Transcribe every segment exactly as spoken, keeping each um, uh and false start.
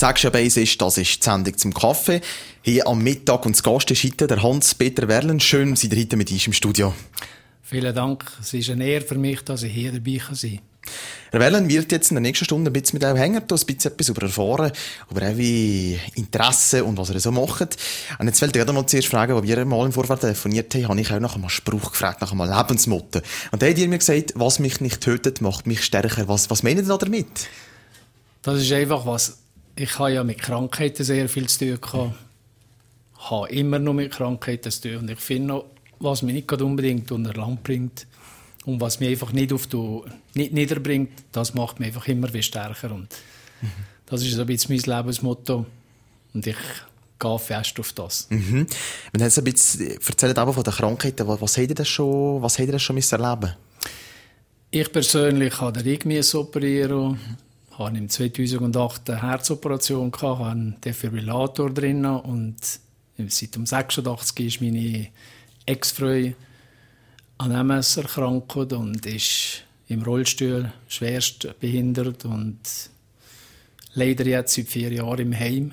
sagst ja bei uns, ist, das ist die Sendung zum Kaffee. Hier am Mittag und das Gast ist heute der Hans-Peter Werlen. Schön, seid ihr heute mit uns im Studio. Vielen Dank. Es ist eine Ehre für mich, dass ich hier dabei sein kann. Herr Werlen wird jetzt in der nächsten Stunde ein bisschen mit euch hängen, ein bisschen etwas über erfahren, über eure Interessen und was ihr so macht. Und jetzt wollte ich gerade mal zuerst fragen, als wir mal im Vorfeld telefoniert haben, habe ich auch nach einem Spruch gefragt, nach einem Lebensmotto. Und da habt ihr mir gesagt, was mich nicht tötet, macht mich stärker. Was, was meint ihr da damit? Das ist einfach was, ich habe ja mit Krankheiten sehr viel zu tun gehabt. Ich habe immer noch mit Krankheiten zu tun. Und ich finde noch, was mich nicht unbedingt unter Land bringt und was mich einfach nicht, auf die, nicht niederbringt, das macht mich einfach immer wieder stärker. Und mhm. das ist so ein bisschen mein Lebensmotto. Und ich gehe fest auf das. Mhm. Wenn ihr jetzt ein bisschen erzählt aber von den Krankheiten, was, was habt ihr denn schon, was habt ihr denn schon erleben? Ich persönlich habe den Ring operieren. Mhm. Ich hatte im zweitausendacht eine Herzoperation, hatte einen Defibrillator drin und seit dem sechsundachtzig ist meine Ex-Frau an M S erkrankt und ist im Rollstuhl schwerst behindert und leider jetzt seit vier Jahren im Heim.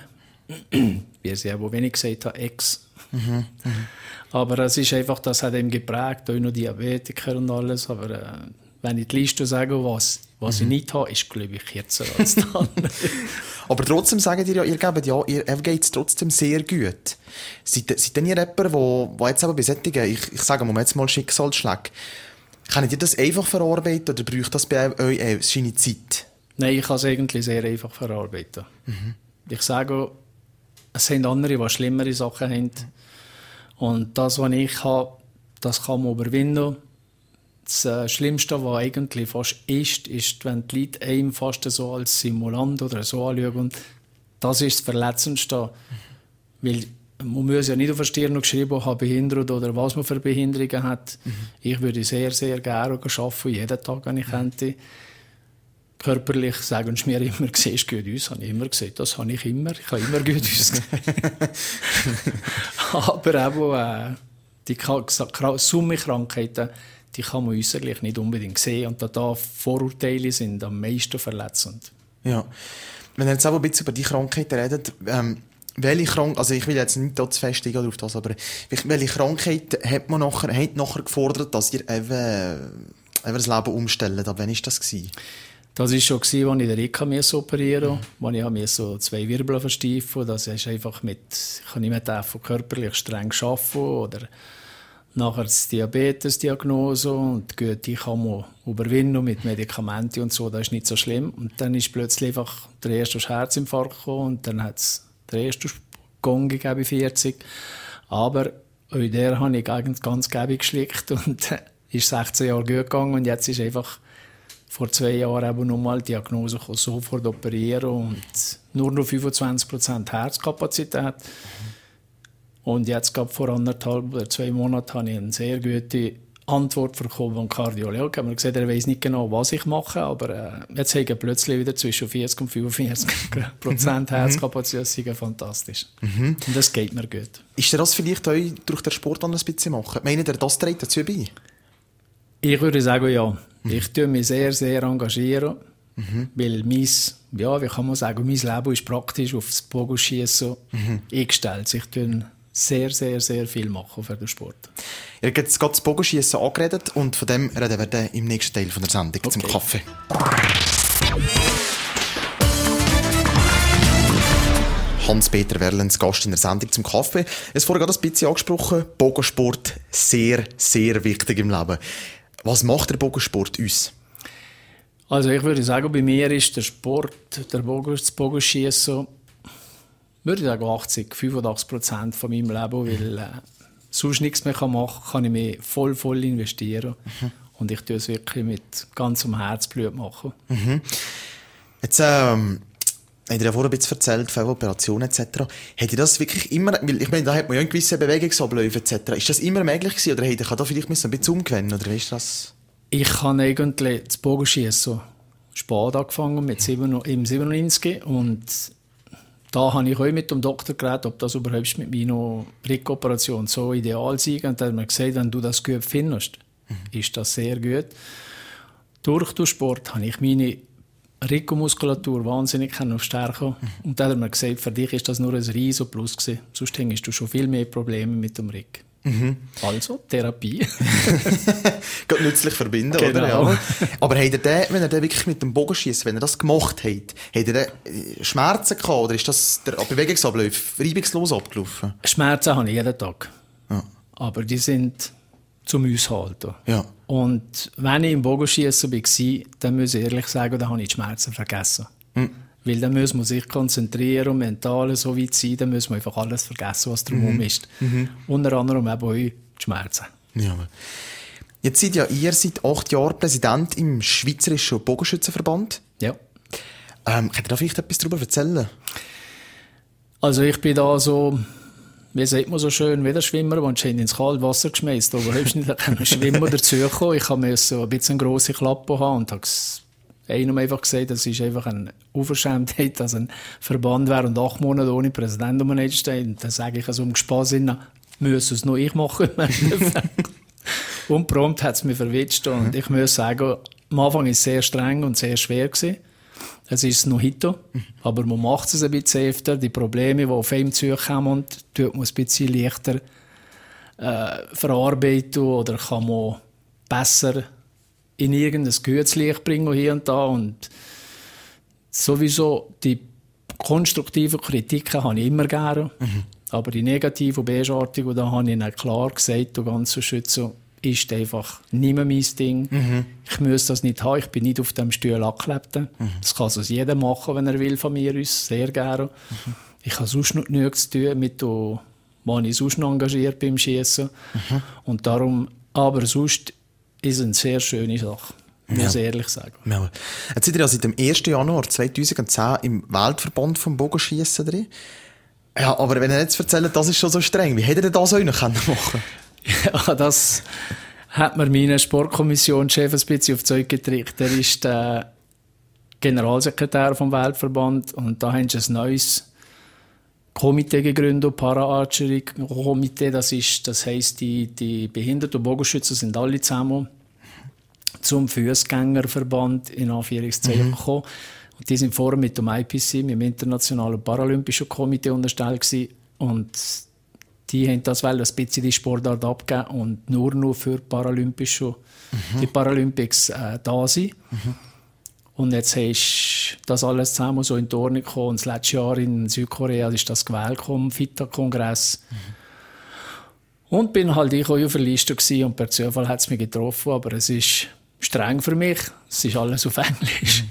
Wie sie auch wenig gesagt hat, Ex. Mhm. Mhm. Aber es ist einfach, das hat ihm geprägt, auch noch Diabetiker und alles. Aber äh, wenn ich die Liste sage, was, was mhm. ich nicht habe, ist, glaube ich, kürzer als dann. Aber trotzdem sagen ihr ja, ihr gebt ja, ihr geht es trotzdem sehr gut. Seid, seid denn ihr jemand, wo, wo jetzt aber bei solchen, ich, ich sage mal jetzt mal Schicksalsschläge, könnt ihr das einfach verarbeiten oder braucht das bei euch äh, seine Zeit? Nein, ich kann es eigentlich sehr einfach verarbeiten. Mhm. Ich sage, es sind andere, die schlimmere Sachen haben. Und das, was ich habe, das kann man überwinden. Das Schlimmste, was eigentlich fast ist, ist, wenn die Leute einem fast so als Simulant oder so anschauen. Und das ist das Verletzendste. Mhm. Weil man muss ja nicht auf der Stirn geschrieben haben, behindert oder was man für Behinderungen hat. Mhm. Ich würde sehr, sehr gerne arbeiten, jeden Tag, wenn ich mhm. könnte. Körperlich sagen sie mir immer, siehst gut aus. Das habe ich immer gesagt. Das habe ich immer. Ich habe immer gut ausgesehen. Aber auch äh, die Summe-Krankheiten, die kann man äußerlich nicht unbedingt sehen. Und da, da Vorurteile sind am meisten verletzend. Ja. Wenn ihr jetzt auch ein bisschen über die Krankheiten redet, ähm, welche Krankheit, also ich will jetzt nicht da zu fest auf das, aber welche Krankheit hat man nachher, hat nachher gefordert, dass ihr eben, eben das Leben umstellt? Ab wann war das gewesen? Das war schon, als ich den Rick operieren musste. Mhm. Ich so zwei Wirbel versteifen. Das ist einfach mit, ich kann nicht mehr körperlich streng arbeiten oder nachher die Diabetes-Diagnose und die Güte kann man überwinden mit Medikamenten und so, das ist nicht so schlimm. Und dann ist plötzlich einfach der erste Herzinfarkt gekommen und dann hat es den ersten Gong gegeben, vierzig. Aber auch der habe ich eigentlich ganz gäbig geschlickt und ist sechzehn Jahre gut gegangen und jetzt ist einfach vor zwei Jahren eben nochmal die Diagnose gekommen, sofort operieren und nur noch fünfundzwanzig Prozent Herzkapazität. Und jetzt, gerade vor anderthalb oder zwei Monaten, habe ich eine sehr gute Antwort bekommen vom Kardiologen. Ich habe gesagt, er weiss nicht genau, was ich mache, aber äh, jetzt habe ich plötzlich wieder zwischen vierzig und fünfundvierzig Prozent Herzkapazität. Das ist fantastisch. Mhm. Und das geht mir gut. Ist dir das vielleicht euch durch den Sport ein bisschen machen? Meint ihr, das trägt dazu bei? Ich würde sagen, ja. Mhm. Ich tue mich sehr, sehr engagieren, mhm. weil mein, ja, wie kann man sagen, mein Leben ist praktisch auf das Bogenschiessen mhm. eingestellt. Ich tue sehr, sehr, sehr viel machen für den Sport. Ihr habt jetzt gerade das Bogenschiessen angeredet und von dem reden wir dann im nächsten Teil von der Sendung okay. zum Kaffee. Hans-Peter Werlen, Gast in der Sendung zum Kaffee. Es vorher gerade ein bisschen angesprochen, Bogensport sehr, sehr wichtig im Leben. Was macht der Bogensport uns? Also ich würde sagen, bei mir ist der Sport, der Bogen, das Bogenschiessen, würde ich sagen achtzig, fünfundachtzig Prozent von meinem Leben, weil äh, sonst nichts mehr machen kann, kann ich mich voll, voll investieren. Mhm. Und ich tue es wirklich mit ganzem Herzblut machen. Mhm. Jetzt, ähm, habt ihr ja vorher ein bisschen erzählt, von Operationen et cetera. Hätte das wirklich immer, weil ich meine, da hat man ja eine gewisse Bewegungsabläufe et cetera. Ist das immer möglich gewesen oder hätte ich da vielleicht ein bisschen umgewöhnen oder wie ist das? Ich habe eigentlich das Bogenschiessen spät angefangen, mit sieben, im siebenundneunzig und da habe ich auch mit dem Doktor geredet, ob das überhaupt mit meiner Rückoperation so ideal sei. Und dann hat mir gesagt, wenn du das gut findest, mhm. ist das sehr gut. Durch den Sport habe ich meine Rückenmuskulatur wahnsinnig stärken. Mhm. Und dann hat er mir gesagt, für dich ist das nur ein riesen Plus gewesen. Sonst hättest du schon viel mehr Probleme mit dem Rücken. Mhm. Also, Therapie. Geht nützlich verbinden, genau. oder? Ja. Aber hat er den, wenn er den wirklich mit dem Bogenschießen, wenn er das gemacht hat, hat er den Schmerzen gehabt oder ist das der Bewegungsablauf reibungslos abgelaufen? Schmerzen habe ich jeden Tag. Ja. Aber die sind zum Aushalten. Ja. Und wenn ich im Bogenschießen war, dann muss ich ehrlich sagen, dann habe ich die Schmerzen vergessen. Mhm. Weil dann muss man sich konzentrieren und mental so weit sein, dann muss man einfach alles vergessen, was drumherum mhm. ist. Mhm. Unter anderem eben auch die Schmerzen. Ja. Jetzt seid ja ihr seit acht Jahren Präsident im Schweizerischen Bogenschützenverband. Ja. Ähm, könnt ihr da vielleicht etwas darüber erzählen? Also ich bin da so, wie sagt man so schön, wie der Schwimmer, der schön ins kalte Wasser geschmeißt, aber ich konnte nicht schwimmen dazukommen. Ich musste so ein bisschen eine grosse Klappe haben und habe einem einfach gesagt, das ist einfach eine Unverschämtheit, dass ein Verband wäre und acht Monate ohne Präsident um einen steht. Und dann sage ich also um Spass hin, müsse es noch ich machen. Und prompt hat es mich verwitscht. Und ich muss sagen, am Anfang war es sehr streng und sehr schwer gewesen. Es ist noch heute, aber man macht es ein bisschen öfter. Die Probleme, die auf einem zukommen, tut man ein bisschen leichter äh, verarbeiten oder kann man besser in irgendein gutes Licht bringen hier und da. Und sowieso die konstruktiven Kritiken habe ich immer gerne. Mhm. Aber die negativen und Beschartigen, da habe ich ihnen klar gesagt, du ganze Schütze, ist einfach nicht mehr mein Ding. Mhm. Ich muss das nicht haben, ich bin nicht auf dem Stuhl angeklebt. Mhm. Das kann also jeder machen, wenn er will, von mir aus, sehr gerne. Mhm. Ich habe sonst noch nichts zu tun, mit dem, was ich sonst noch engagiert beim Schießen. Mhm. Und darum, aber sonst ist eine sehr schöne Sache, muss ich ja. ehrlich sagen. Ja. Jetzt seid ihr ja seit dem ersten Januar zweitausendzehn im Weltverband vom Bogenschießen drin. Ja, aber wenn ihr jetzt erzählt, das ist schon so streng, wie hättet ihr das auch noch machen? Ja, das hat mir meine Sportkommissionschef ein bisschen auf Zeug getrickt. Er ist der Generalsekretär vom Weltverband und da haben sie ein neues Komitee gegründet, Para-Archery-Komitee. Das ist, das heisst, die, die behinderten Bogenschützen sind alle zusammen zum Fußgängerverband in Anführungszeichen mhm. gekommen. Und die sind vorher mit dem I P C, mit dem Internationalen Paralympischen Komitee unterstellt gewesen. Und die haben das ein bisschen die Sportart abgeben und nur noch für Paralympische, mhm. die Paralympics äh, da sind. Mhm. Und jetzt ist das alles zusammen so in die Ordnung gekommen. Und das letzte Jahr in Südkorea ist das gewählt, vom F I T A-Kongress. Mhm. Und bin halt ich auch auf der Liste gewesen und per Zufall hat es mich getroffen. Aber es ist streng für mich. Es ist alles auf Englisch.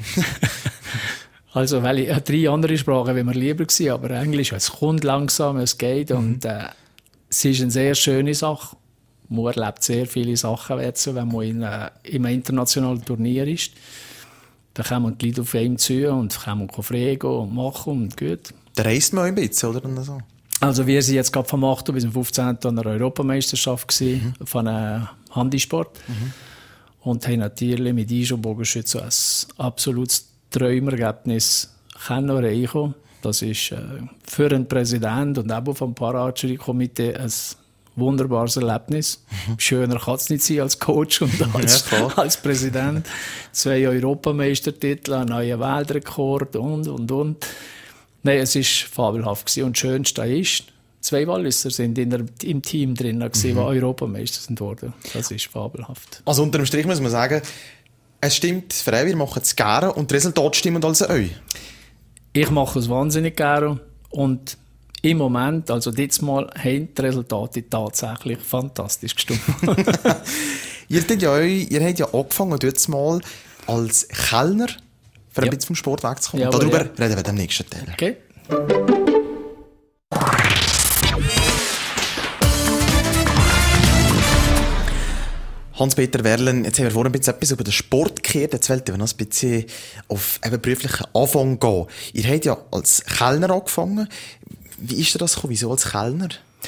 Also, weil ich, drei andere Sprachen wären mir lieber gewesen, aber Englisch, es kommt langsam, es geht. Mhm. Und äh, es ist eine sehr schöne Sache. Man erlebt sehr viele Sachen jetzt, wenn man in, äh, in einem internationalen Turnier ist. Da kommen die Leute auf einem zu und kann man fragen und machen und gut. Da reist man auch ein bisschen, oder? So. Also wir sind jetzt gerade vom achten bis zum fünfzehnten an einer Europameisterschaft gewesen, mhm. von einem Handisport. Mhm. Und haben natürlich mit Eishockey-Bogenschützen ein absolutes Träumergebnis erreichen. Das ist äh, für einen Präsidenten und auch vom Para-Archery-Komitee ein wunderbares Erlebnis. Mhm. Schöner kann es nicht sein als Coach und als, ja, als Präsident. Zwei Europameistertitel, ein neuer Weltrekord und, und, und. Nein, es war fabelhaft gewesen. Und das Schönste ist, zwei Walliser sind in der, im Team drin, gewesen, mhm. die Europameister sind worden. Das ist fabelhaft. Also unter dem Strich muss man sagen, es stimmt für euch, wir machen es gerne und die Resultate stimmen also euch. Ich mache es wahnsinnig gerne und im Moment, also dieses Mal, haben die Resultate tatsächlich fantastisch gestimmt. ihr, habt ja, ihr habt ja angefangen, jetzt mal als Kellner für ein ja. bisschen vom Sport wegzukommen. Ja, darüber ja. reden wir im nächsten Teil. Okay. Hans-Peter Werlen, jetzt haben wir vorhin ein bisschen etwas über den Sport gehört. Jetzt wollten wir noch ein bisschen auf eben beruflichen Anfang gehen. Ihr habt ja als Kellner angefangen. Wie ist das gekommen? Wieso als Kellner?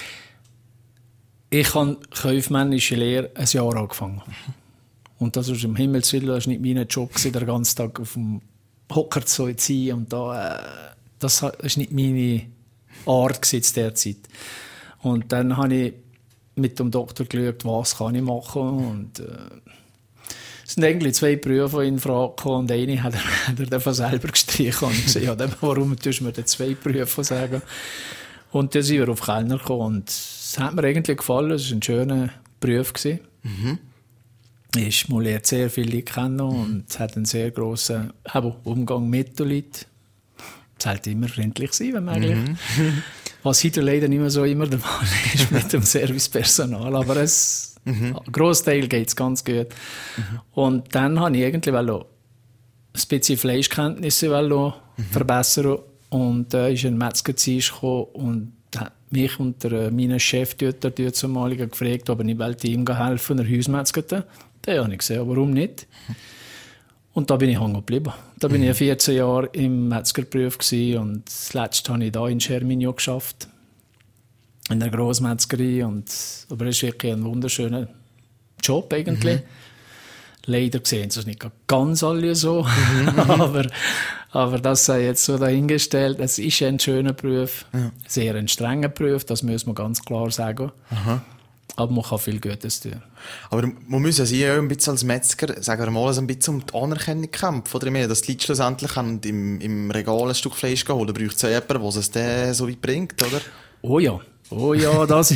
Ich habe kaufmännische Lehre ein Jahr angefangen. Und das war im Himmelswillen, das war nicht mein Job, den ganzen Tag auf dem Hocker zu sein. Und da, äh, das war nicht meine Art zu der Zeit. Und dann habe ich mit dem Doktor geschaut, was kann ich machen. Und äh, Es sind eigentlich zwei Berufe in Frage gekommen und eine hat er, hat er davon selber gestrichen und gesagt, ja, warum tust du mir denn zwei Berufe sagen? Und dann sind wir auf Kellner gekommen und es hat mir eigentlich gefallen, es war ein schöner Beruf gewesen. Mhm. Ich lernt sehr viele Leute kennen und hat einen sehr grossen Umgang mit den Leuten. Es sollte immer freundlich sein, wenn möglich. Mhm. Was heute leider nicht mehr so immer der Fall ist mit dem Servicepersonal, aber es, mhm. ein Grossteil geht es ganz gut. Mhm. Und dann wollte ich irgendwie ein bisschen Fleischkenntnisse mhm. verbessern und da äh, ist ein Metzger gekommen und hat mich und der, äh, meinen Chef dort, der zumalige gefragt, ob ich bei ihm helfen kann, er Hausmetzger. Da habe ich gesehen, warum nicht? Und da bin ich hängen geblieben. Da bin mhm. ich vierzehn Jahre im Metzgerberuf und das letzte habe ich hier in Scherminio geschafft. In der Grossmetzgerei. Und, aber es ist wirklich ein wunderschöner Job eigentlich. Mhm. Leider sehen sie es nicht ganz alle so. Mhm. aber, aber das sei jetzt so dahingestellt. Es ist ein schöner Beruf. Ja. Sehr ein strenger Beruf, das muss man ganz klar sagen. Aha. Aber man kann viel Gutes tun. Aber man muss ja sich ein bisschen als Metzger, sagen wir mal, ein bisschen um die Anerkennung kämpfen. Oder mehr, dass die Leute schlussendlich im, im Regal ein Stück Fleisch holen. Da braucht es ja jemanden, der es dann so weit bringt, oder? Oh ja, oh ja, das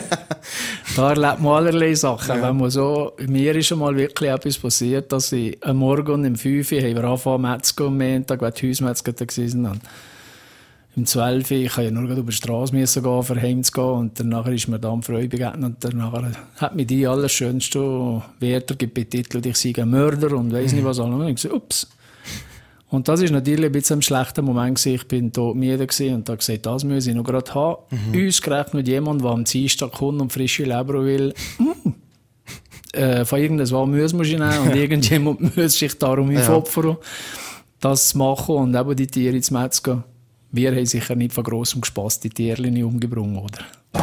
da erlebt man allerlei Sachen. Ja. Wenn man so, mir ist schon mal wirklich etwas passiert, dass ich am Morgen um fünf Uhr haben wir angefangen Metzger am Montag, weil die Hausmetzger da waren. Um zwölf Uhr, ich musste ja nur über die Straße gehen, für heimzugehen. Und danach ist mir da am Freude begegnet. Und danach hat mir die allerschönste Wärter betitelt, ich sei ein Mörder und weiss nicht was. Und ich gesagt, ups. Und das war natürlich ein bisschen ein schlechter Moment gewesen. Ich bin todmüde und habe gesagt, das muss ich noch gerade haben. Mhm. Uns gerechnet jemand, der am Dienstag kommt und frische Leber will. Mm. äh, von irgendwas muss man nehmen und irgendjemand muss sich darum ja. opfern, das zu machen und eben die Tiere zu metzgen. Wir haben sicher nicht von grossem Gespass die Tierchen umgebracht, oder?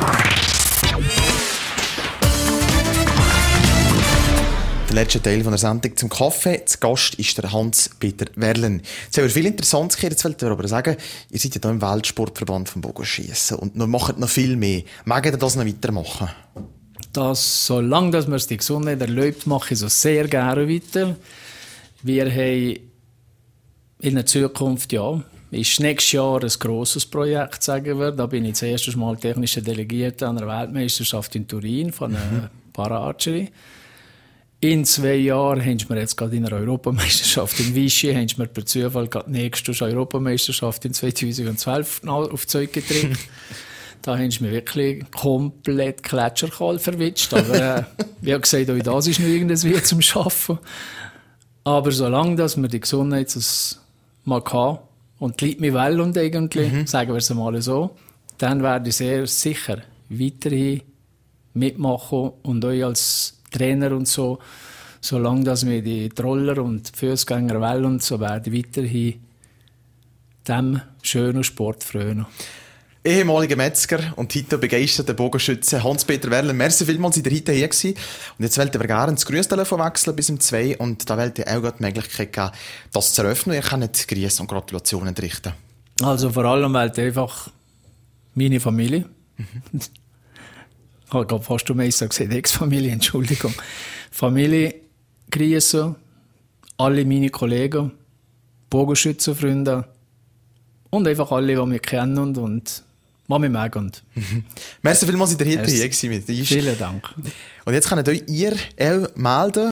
Der letzte Teil von der Sendung zum Kaffee. Zu Gast ist der Hans-Peter Werlen. Jetzt haben wir viel Interessantes gehört. Jetzt wollte ich aber sagen, ihr seid ja hier im Weltsportverband vom Bogenschiessen und noch macht noch viel mehr. Mögt ihr das noch weitermachen? Das, solange dass man es die Gesundheit erlaubt, mache ich so sehr gerne weiter. Wir haben in der Zukunft, ja, ist nächstes Jahr ein grosses Projekt, sagen wir. Da bin ich das erste Mal technischer Delegierter an der Weltmeisterschaft in Turin von der mhm. Para-Archery. In zwei Jahren haben wir jetzt gerade in der Europameisterschaft in Vichy, haben wir per Zufall gerade die nächste Europameisterschaft in zweitausendzwölf auf Zeug getrunken. Da haben sie mir wirklich komplett Gletscherkahl verwitscht. Aber äh, wie gesagt, auch das ist noch irgendwas zum Schaffen. Aber solange dass wir die Gesundheit mal haben, und die Leute mich wollen und eigentlich, mhm. sagen wir es einmal so, dann werde ich sehr sicher weiterhin mitmachen und euch als Trainer und so, solange dass mir die Troller und die Fußgänger wollen und so, werde ich weiterhin dem schönen Sport frönen. Ehemaliger Metzger und heute begeisterter Bogenschütze Hans-Peter Werlen. Merci vielmals, seid ihr heute hier gewesen. Und jetzt wollt ihr gerne das Grüßtelefon wechseln bis um zwei und da wollt ihr auch die Möglichkeit geben, das zu eröffnen. Ihr könnt Grüße und Gratulationen entrichten. Also vor allem wollt ihr einfach meine Familie. Mhm. Ich habe fast am meisten gesagt, Ex-Familie, Entschuldigung. Familie grüßen, alle meine Kollegen, Bogenschützenfreunde und einfach alle, die mich kennen und, und Mami mag und. Mhm. Merci vielmals, seid ihr hier gewesen mit uns. Vielen Dank. Und jetzt könnt ihr euch ihr melden.